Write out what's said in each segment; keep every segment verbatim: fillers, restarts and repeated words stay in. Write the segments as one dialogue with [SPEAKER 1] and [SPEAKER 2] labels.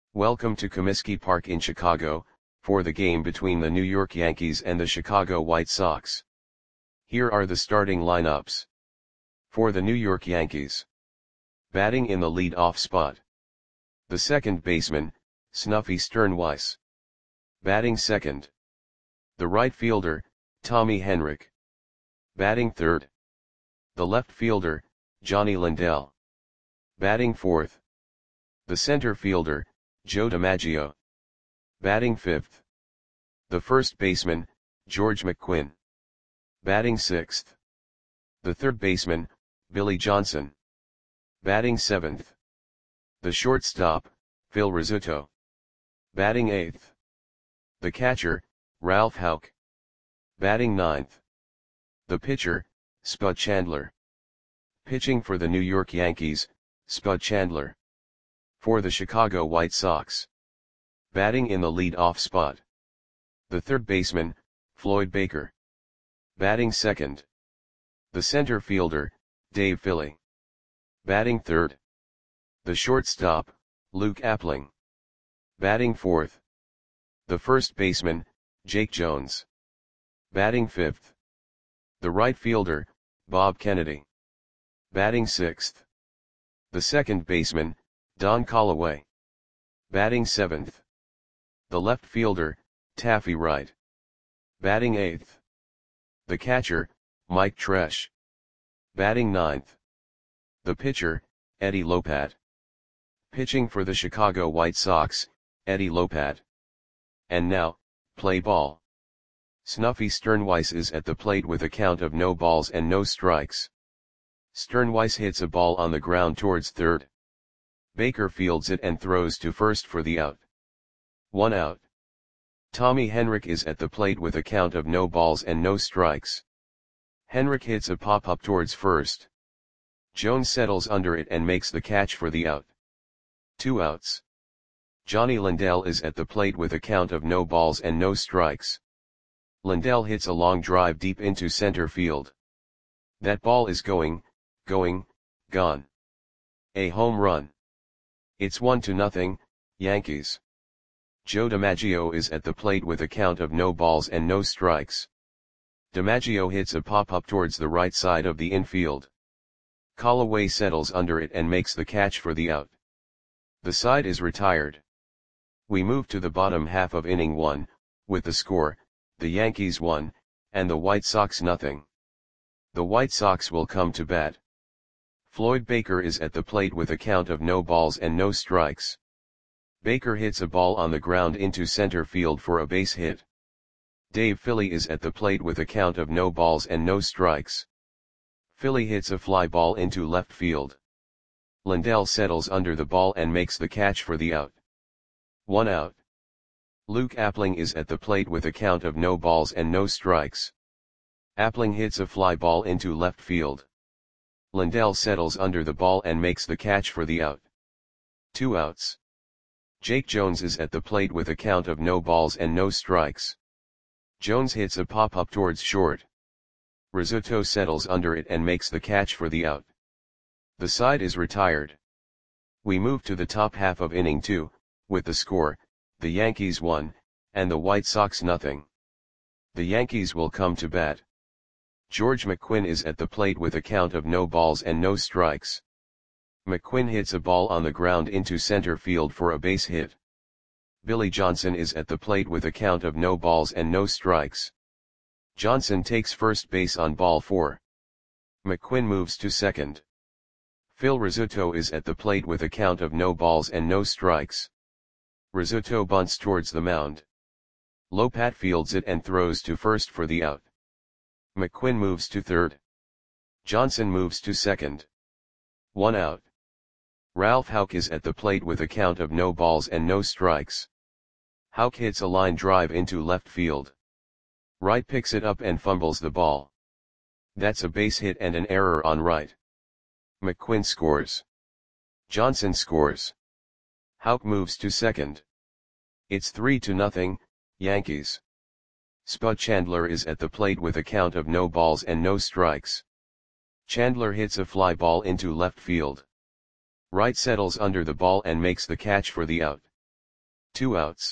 [SPEAKER 1] Welcome to Comiskey Park in Chicago, for the game between the New York Yankees and the Chicago White Sox. Here are the starting lineups. For the New York Yankees. Batting in the lead-off spot. The second baseman, Snuffy Sternweiss. Batting second. The right fielder, Tommy Henrich. Batting third. The left fielder, Johnny Lindell. Batting fourth. The center fielder, Joe DiMaggio. Batting fifth. The first baseman, George McQuinn. Batting sixth. The third baseman, Billy Johnson. Batting seventh. The shortstop, Phil Rizzuto. Batting eighth. The catcher, Ralph Houk. Batting ninth. The pitcher, Spud Chandler. Pitching for the New York Yankees, Spud Chandler. For the Chicago White Sox. Batting in the lead-off spot. The third baseman, Floyd Baker. Batting second. The center fielder, Dave Philly. Batting third. The shortstop, Luke Appling. Batting fourth. The first baseman, Jake Jones. Batting fifth. The right fielder, Bob Kennedy. Batting sixth. The second baseman, Don Callaway. Batting seventh. The left fielder, Taffy Wright. Batting eighth. The catcher, Mike Tresh. Batting ninth. The pitcher, Eddie Lopat. Pitching for the Chicago White Sox, Eddie Lopat. And now, play ball. Snuffy Sternweiss is at the plate with a count of no balls and no strikes. Sternweiss hits a ball on the ground towards third. Baker fields it and throws to first for the out. One out. Tommy Henrich is at the plate with a count of no balls and no strikes. Henrich hits a pop-up towards first. Jones settles under it and makes the catch for the out. Two outs. Johnny Lindell is at the plate with a count of no balls and no strikes. Lindell hits a long drive deep into center field. That ball is going, going, gone. A home run. It's one to nothing, Yankees. Joe DiMaggio is at the plate with a count of no balls and no strikes. DiMaggio hits a pop-up towards the right side of the infield. Callaway settles under it and makes the catch for the out. The side is retired. We move to the bottom half of inning one, with the score, the Yankees one, and the White Sox nothing. The White Sox will come to bat. Floyd Baker is at the plate with a count of no balls and no strikes. Baker hits a ball on the ground into center field for a base hit. Dave Philly is at the plate with a count of no balls and no strikes. Philly hits a fly ball into left field. Lindell settles under the ball and makes the catch for the out. One out. Luke Appling is at the plate with a count of no balls and no strikes. Appling hits a fly ball into left field. Lindell settles under the ball and makes the catch for the out. Two outs. Jake Jones is at the plate with a count of no balls and no strikes. Jones hits a pop-up towards short. Rizzuto settles under it and makes the catch for the out. The side is retired. We move to the top half of inning two, with the score, the Yankees one, and the White Sox nothing. The Yankees will come to bat. George McQuinn is at the plate with a count of no balls and no strikes. McQuinn hits a ball on the ground into center field for a base hit. Billy Johnson is at the plate with a count of no balls and no strikes. Johnson takes first base on ball four. McQuinn moves to second. Phil Rizzuto is at the plate with a count of no balls and no strikes. Rizzuto bunts towards the mound. Lopat fields it and throws to first for the out. McQuinn moves to third. Johnson moves to second. One out. Ralph Houk is at the plate with a count of no balls and no strikes. Houk hits a line drive into left field. Wright picks it up and fumbles the ball. That's a base hit and an error on Wright. McQuinn scores. Johnson scores. Houk moves to second. It's three to nothing, Yankees. Spud Chandler is at the plate with a count of no balls and no strikes. Chandler hits a fly ball into left field. Wright settles under the ball and makes the catch for the out. Two outs.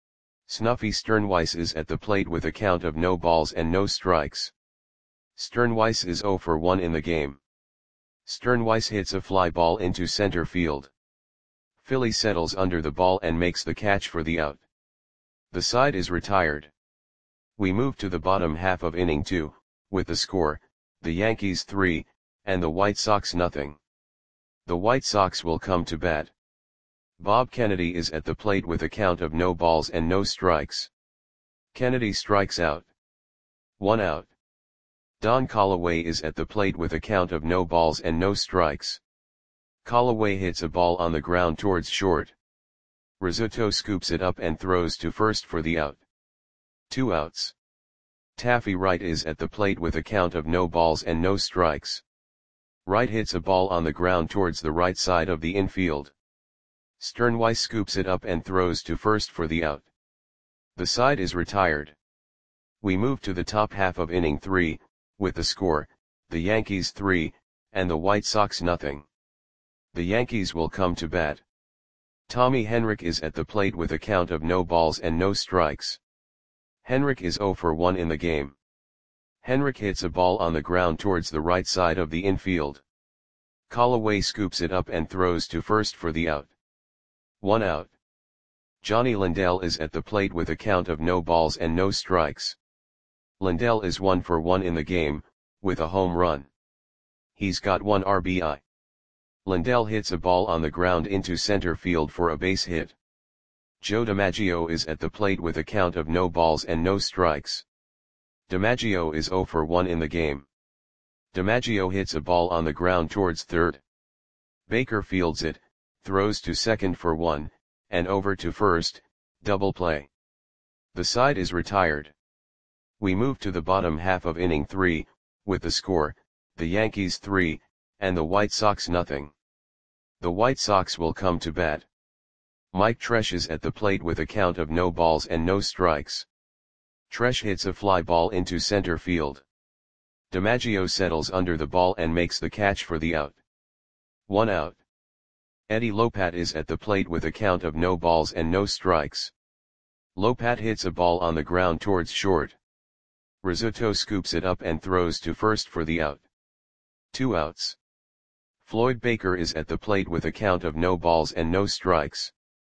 [SPEAKER 1] Snuffy Sternweiss is at the plate with a count of no balls and no strikes. Sternweiss is zero for one in the game. Sternweiss hits a fly ball into center field. Philly settles under the ball and makes the catch for the out. The side is retired. We move to the bottom half of inning two, with the score, the Yankees three, and the White Sox nothing. The White Sox will come to bat. Bob Kennedy is at the plate with a count of no balls and no strikes. Kennedy strikes out. One out. Don Callaway is at the plate with a count of no balls and no strikes. Callaway hits a ball on the ground towards short. Rizzuto scoops it up and throws to first for the out. Two outs. Taffy Wright is at the plate with a count of no balls and no strikes. Wright hits a ball on the ground towards the right side of the infield. Sternweiss scoops it up and throws to first for the out. The side is retired. We move to the top half of inning three, with the score, the Yankees three, and the White Sox nothing. The Yankees will come to bat. Tommy Henrich is at the plate with a count of no balls and no strikes. Henrich is zero for one in the game. Henrich hits a ball on the ground towards the right side of the infield. Callaway scoops it up and throws to first for the out. One out. Johnny Lindell is at the plate with a count of no balls and no strikes. Lindell is one for one in the game, with a home run. He's got one R B I. Lindell hits a ball on the ground into center field for a base hit. Joe DiMaggio is at the plate with a count of no balls and no strikes. DiMaggio is zero for one in the game. DiMaggio hits a ball on the ground towards third. Baker fields it, throws to second for one, and over to first, double play. The side is retired. We move to the bottom half of inning three, with the score, the Yankees three, and the White Sox nothing. The White Sox will come to bat. Mike Tresh is at the plate with a count of no balls and no strikes. Tresh hits a fly ball into center field. DiMaggio settles under the ball and makes the catch for the out. One out. Eddie Lopat is at the plate with a count of no balls and no strikes. Lopat hits a ball on the ground towards short. Rizzuto scoops it up and throws to first for the out. Two outs. Floyd Baker is at the plate with a count of no balls and no strikes.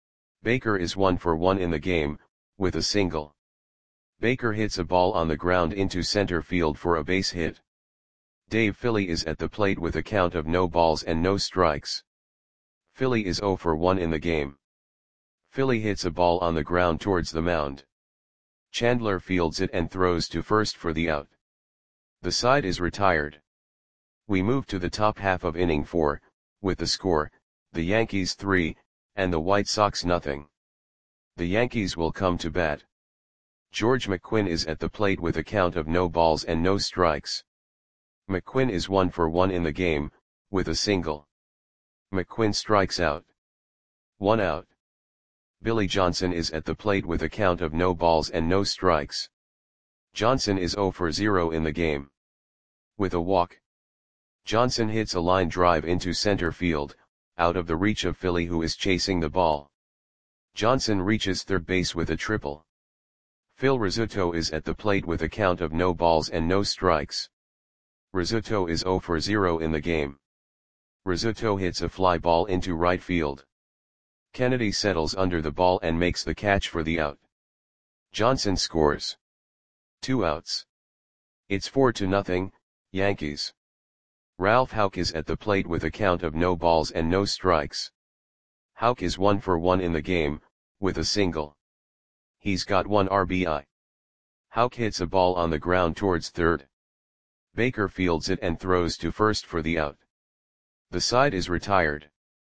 [SPEAKER 1] Baker is one for one in the game, with a single. Baker hits a ball on the ground into center field for a base hit. Dave Philly is at the plate with a count of no balls and no strikes. Philly is zero for one in the game. Philly hits a ball on the ground towards the mound. Chandler fields it and throws to first for the out. The side is retired. We move to the top half of inning four, with the score, the Yankees three, and the White Sox nothing. The Yankees will come to bat. George McQuinn is at the plate with a count of no balls and no strikes. McQuinn is one for one in the game, with a single. McQuinn strikes out. One out. Billy Johnson is at the plate with a count of no balls and no strikes. Johnson is zero for zero in the game. With a walk. Johnson hits a line drive into center field, out of the reach of Philly who is chasing the ball. Johnson reaches third base with a triple. Phil Rizzuto is at the plate with a count of no balls and no strikes. Rizzuto is zero for zero in the game. Rizzuto hits a fly ball into right field. Kennedy settles under the ball and makes the catch for the out. Johnson scores. Two outs. It's four to nothing, Yankees. Ralph Houck is at the plate with a count of no balls and no strikes. Houck is one for one in the game, with a single. He's got one R B I. Houck hits a ball on the ground towards third. Baker fields it and throws to first for the out. The side is retired.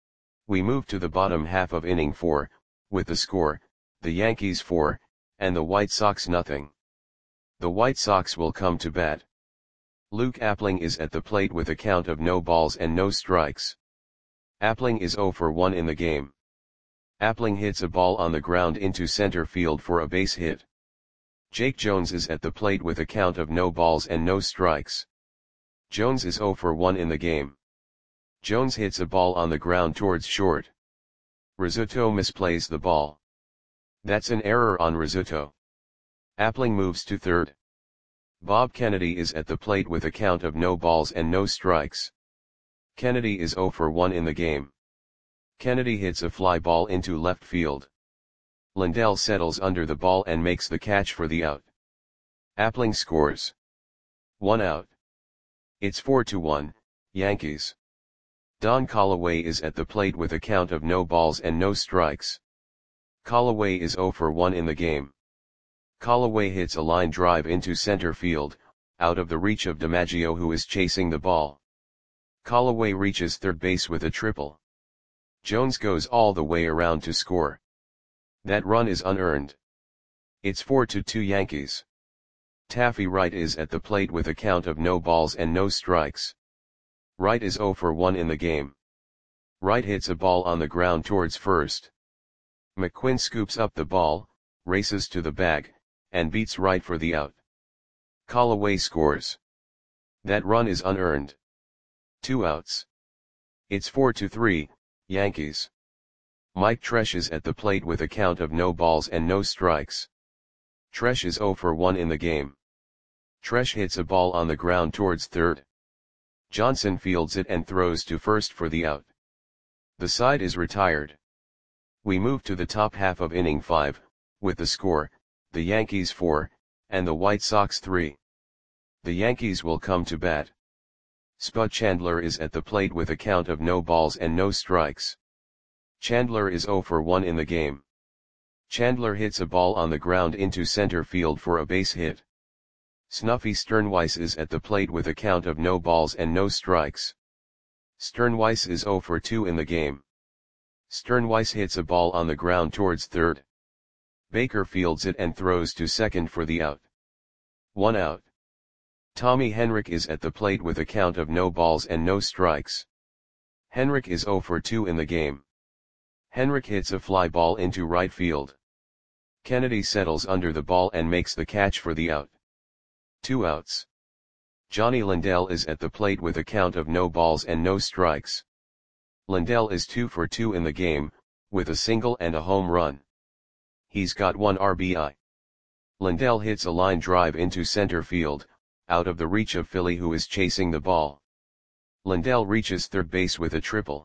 [SPEAKER 1] We move to the bottom half of inning four, with the score, the Yankees four, and the White Sox nothing. The White Sox will come to bat. Luke Appling is at the plate with a count of no balls and no strikes. Appling is zero for one in the game. Appling hits a ball on the ground into center field for a base hit. Jake Jones is at the plate with a count of no balls and no strikes. Jones is zero for one in the game. Jones hits a ball on the ground towards short. Rizzuto misplays the ball. That's an error on Rizzuto. Appling moves to third. Bob Kennedy is at the plate with a count of no balls and no strikes. Kennedy is zero for one in the game. Kennedy hits a fly ball into left field. Lindell settles under the ball and makes the catch for the out. Appling scores. One out. It's four to one, Yankees. Don Callaway is at the plate with a count of no balls and no strikes. Callaway is zero for one in the game. Callaway hits a line drive into center field, out of the reach of DiMaggio, who is chasing the ball. Callaway reaches third base with a triple. Jones goes all the way around to score. That run is unearned. It's four to two Yankees. Taffy Wright is at the plate with a count of no balls and no strikes. Wright is zero for one in the game. Wright hits a ball on the ground towards first. McQuinn scoops up the ball, races to the bag, and beats Wright for the out. Callaway scores. That run is unearned. Two outs. It's four to three, Yankees. Mike Tresh is at the plate with a count of no balls and no strikes. Tresh is zero for one in the game. Tresh hits a ball on the ground towards third. Johnson fields it and throws to first for the out. The side is retired. We move to the top half of inning five, with the score, the Yankees four, and the White Sox three. The Yankees will come to bat. Spud Chandler is at the plate with a count of no balls and no strikes. Chandler is zero for one in the game. Chandler hits a ball on the ground into center field for a base hit. Snuffy Sternweiss is at the plate with a count of no balls and no strikes. Sternweiss is zero for two in the game. Sternweiss hits a ball on the ground towards third. Baker fields it and throws to second for the out. One out. Tommy Henrich is at the plate with a count of no balls and no strikes. Henrich is zero for two in the game. Henrich hits a fly ball into right field. Kennedy settles under the ball and makes the catch for the out. Two outs. Johnny Lindell is at the plate with a count of no balls and no strikes. Lindell is two for two in the game, with a single and a home run. He's got one R B I. Lindell hits a line drive into center field, out of the reach of Philly, who is chasing the ball. Lindell reaches third base with a triple.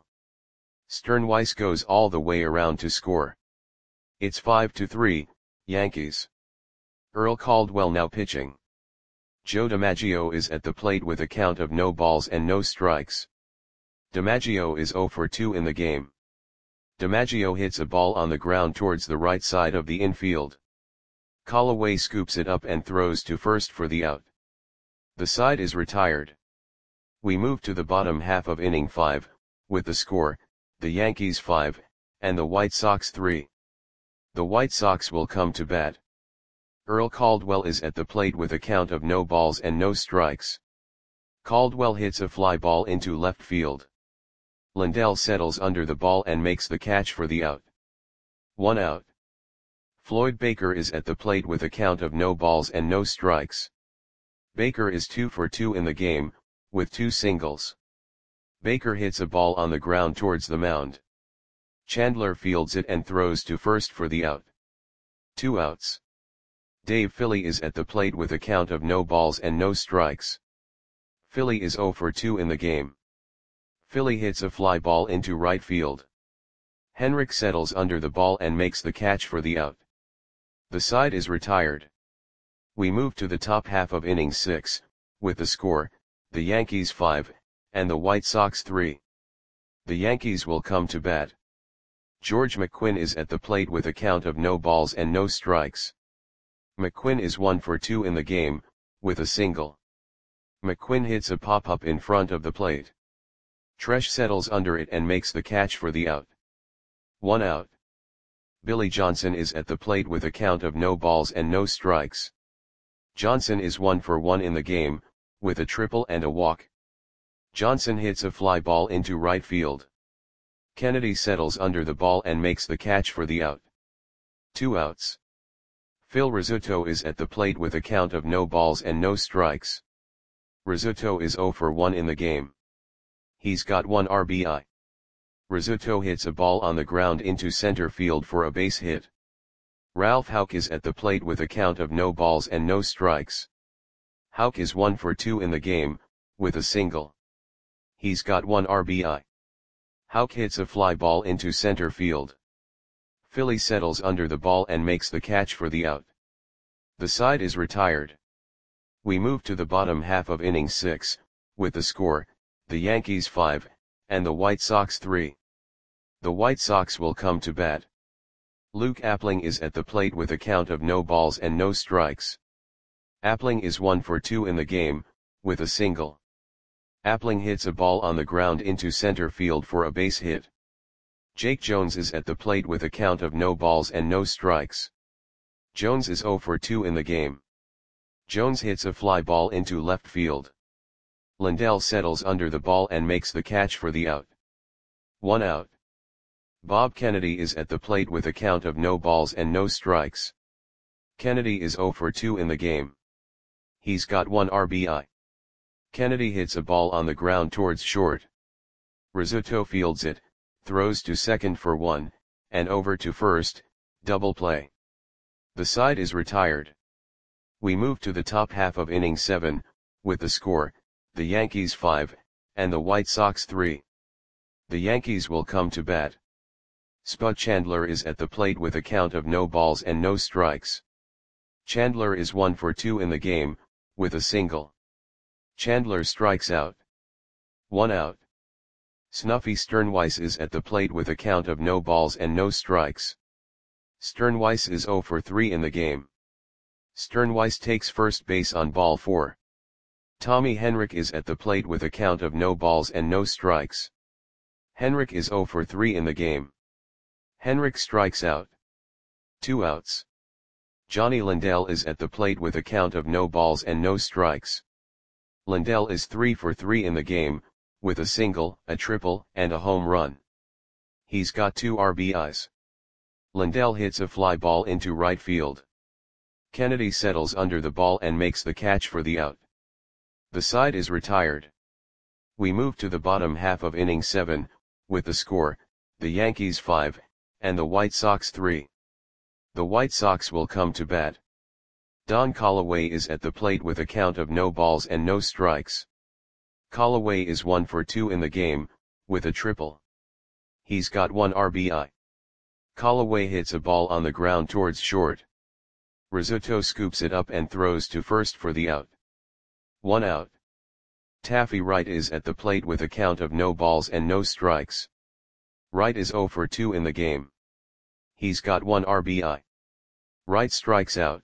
[SPEAKER 1] Sternweiss goes all the way around to score. It's five to three, Yankees. Earl Caldwell now pitching. Joe DiMaggio is at the plate with a count of no balls and no strikes. DiMaggio is zero for two in the game. DiMaggio hits a ball on the ground towards the right side of the infield. Callaway scoops it up and throws to first for the out. The side is retired. We move to the bottom half of inning five, with the score, the Yankees five, and the White Sox three. The White Sox will come to bat. Earl Caldwell is at the plate with a count of no balls and no strikes. Caldwell hits a fly ball into left field. Lindell settles under the ball and makes the catch for the out. One out. Floyd Baker is at the plate with a count of no balls and no strikes. Baker is two for two in the game, with two singles. Baker hits a ball on the ground towards the mound. Chandler fields it and throws to first for the out. Two outs. Dave Philly is at the plate with a count of no balls and no strikes. Philly is zero for two in the game. Philly hits a fly ball into right field. Henrich settles under the ball and makes the catch for the out. The side is retired. We move to the top half of inning six, with the score, the Yankees five, and the White Sox three. The Yankees will come to bat. George McQuinn is at the plate with a count of no balls and no strikes. McQuinn is one for two in the game, with a single. McQuinn hits a pop-up in front of the plate. Tresh settles under it and makes the catch for the out. One out. Billy Johnson is at the plate with a count of no balls and no strikes. Johnson is one for one in the game, with a triple and a walk. Johnson hits a fly ball into right field. Kennedy settles under the ball and makes the catch for the out. Two outs. Phil Rizzuto is at the plate with a count of no balls and no strikes. Rizzuto is zero for one in the game. He's got one R B I. Rizzuto hits a ball on the ground into center field for a base hit. Ralph Houck is at the plate with a count of no balls and no strikes. Houck is one for two in the game, with a single. He's got one R B I. Houck hits a fly ball into center field. Philly settles under the ball and makes the catch for the out. The side is retired. We move to the bottom half of inning six, with the score, the Yankees five, and the White Sox three. The White Sox will come to bat. Luke Appling is at the plate with a count of no balls and no strikes. Appling is one for two in the game, with a single. Appling hits a ball on the ground into center field for a base hit. Jake Jones is at the plate with a count of no balls and no strikes. Jones is zero for two in the game. Jones hits a fly ball into left field. Lindell settles under the ball and makes the catch for the out. One out. Bob Kennedy is at the plate with a count of no balls and no strikes. Kennedy is zero for two in the game. He's got one R B I. Kennedy hits a ball on the ground towards short. Rizzuto fields it, throws to second for one, and over to first, double play. The side is retired. We move to the top half of inning seven, with the score, the Yankees five, and the White Sox three. The Yankees will come to bat. Spud Chandler is at the plate with a count of no balls and no strikes. Chandler is one for two in the game, with a single. Chandler strikes out. One out. Snuffy Sternweiss is at the plate with a count of no balls and no strikes. Sternweiss is zero for three in the game. Sternweiss takes first base on ball four. Tommy Henrich is at the plate with a count of no balls and no strikes. Henrich is zero for three in the game. Henrich strikes out. Two outs. Johnny Lindell is at the plate with a count of no balls and no strikes. Lindell is three for three in the game, with a single, a triple, and a home run. He's got two R B Is. Lindell hits a fly ball into right field. Kennedy settles under the ball and makes the catch for the out. The side is retired. We move to the bottom half of inning seven, with the score, the Yankees five, and the White Sox three. The White Sox will come to bat. Don Callaway is at the plate with a count of no balls and no strikes. Callaway is one for two in the game, with a triple. He's got one R B I. Callaway hits a ball on the ground towards short. Rizzuto scoops it up and throws to first for the out. One out. Taffy Wright is at the plate with a count of no balls and no strikes. Wright is zero for two in the game. He's got one R B I. Wright strikes out.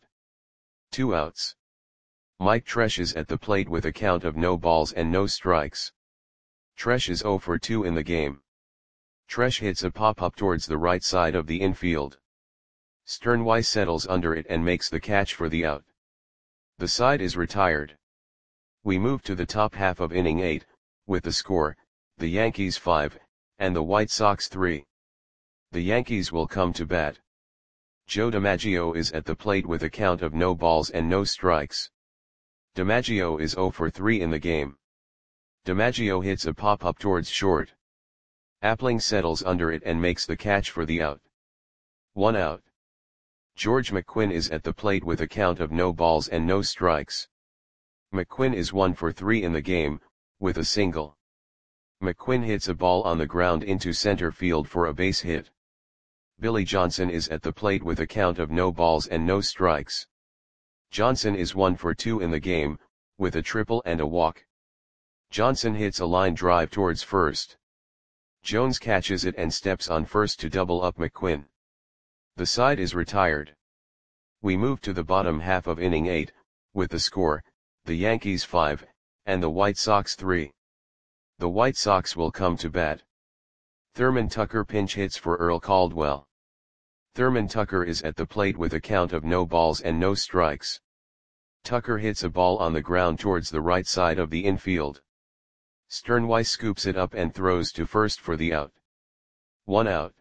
[SPEAKER 1] Two outs. Mike Tresh is at the plate with a count of no balls and no strikes. Tresh is zero for two in the game. Tresh hits a pop-up towards the right side of the infield. Sternweiss settles under it and makes the catch for the out. The side is retired. We move to the top half of inning eight, with the score, the Yankees five, and the White Sox three. The Yankees will come to bat. Joe DiMaggio is at the plate with a count of no balls and no strikes. DiMaggio is zero for three in the game. DiMaggio hits a pop-up towards short. Appling settles under it and makes the catch for the out. One out. George McQuinn is at the plate with a count of no balls and no strikes. McQuinn is one for three in the game, with a single. McQuinn hits a ball on the ground into center field for a base hit. Billy Johnson is at the plate with a count of no balls and no strikes. Johnson is one for two in the game, with a triple and a walk. Johnson hits a line drive towards first. Jones catches it and steps on first to double up McQuinn. The side is retired. We move to the bottom half of inning eight, with the score, the Yankees five, and the White Sox three. The White Sox will come to bat. Thurman Tucker pinch hits for Earl Caldwell. Thurman Tucker is at the plate with a count of no balls and no strikes. Tucker hits a ball on the ground towards the right side of the infield. Sternweiss scoops it up and throws to first for the out. One out.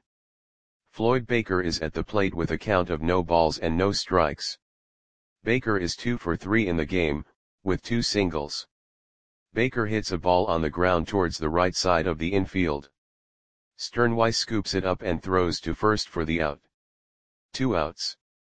[SPEAKER 1] Floyd Baker is at the plate with a count of no balls and no strikes. Baker is two for three in the game, with two singles. Baker hits a ball on the ground towards the right side of the infield. Sternweiss scoops it up and throws to first for the out. Two outs.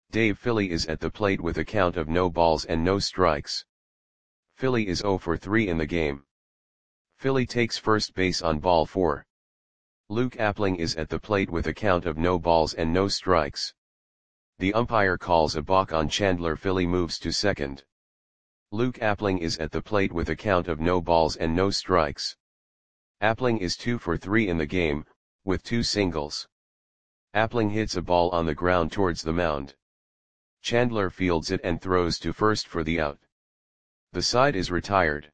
[SPEAKER 1] Dave Philly is at the plate with a count of no balls and no strikes. Philly is zero for three in the game. Philly takes first base on ball four. Luke Appling is at the plate with a count of no balls and no strikes. The umpire calls a balk on Chandler. Philly moves to second. Luke Appling is at the plate with a count of no balls and no strikes. Appling is two for three in the game, with two singles. Appling hits a ball on the ground towards the mound. Chandler fields it and throws to first for the out. The side is retired.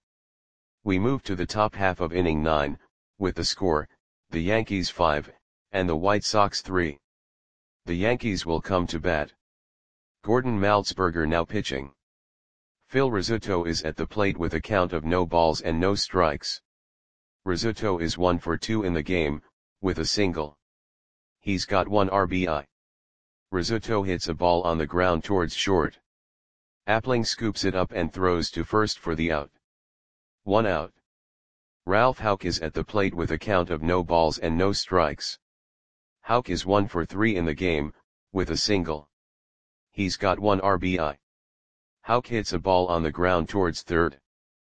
[SPEAKER 1] We move to the top half of inning nine, with the score, the Yankees five, and the White Sox three. The Yankees will come to bat. Gordon Maltzberger now pitching. Phil Rizzuto is at the plate with a count of no balls and no strikes. Rizzuto is one for two in the game, with a single. He's got one R B I. Rizzuto hits a ball on the ground towards short. Appling scoops it up and throws to first for the out. One out. Ralph Houck is at the plate with a count of no balls and no strikes. Houck is one for three in the game, with a single. He's got one R B I. Houck hits a ball on the ground towards third.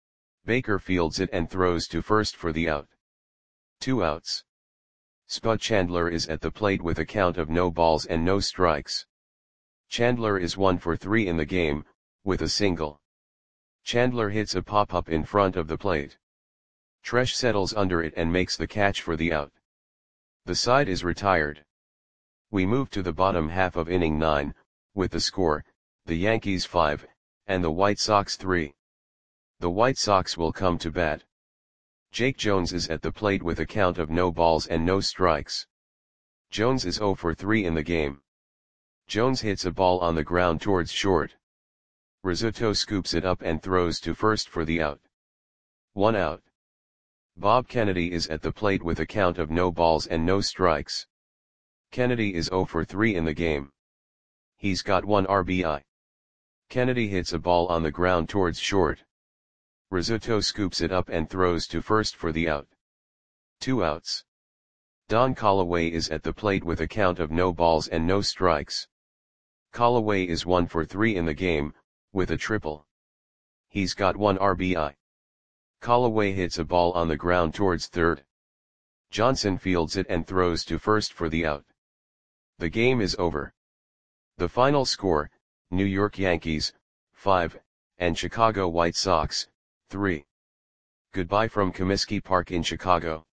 [SPEAKER 1] Baker fields it and throws to first for the out. Two outs. Spud Chandler is at the plate with a count of no balls and no strikes. Chandler is one for three in the game, with a single. Chandler hits a pop-up in front of the plate. Tresh settles under it and makes the catch for the out. The side is retired. We move to the bottom half of inning nine, with the score, the Yankees five, and the White Sox three. The White Sox will come to bat. Jake Jones is at the plate with a count of no balls and no strikes. Jones is zero for three in the game. Jones hits a ball on the ground towards short. Rizzuto scoops it up and throws to first for the out. One out. Bob Kennedy is at the plate with a count of no balls and no strikes. Kennedy is zero for three in the game. He's got one R B I. Kennedy hits a ball on the ground towards short. Rizzuto scoops it up and throws to first for the out. Two outs. Don Callaway is at the plate with a count of no balls and no strikes. Callaway is one for three in the game, with a triple. He's got one R B I. Callaway hits a ball on the ground towards third. Johnson fields it and throws to first for the out. The game is over. The final score, New York Yankees, five, and Chicago White Sox, three. Goodbye from Comiskey Park in Chicago.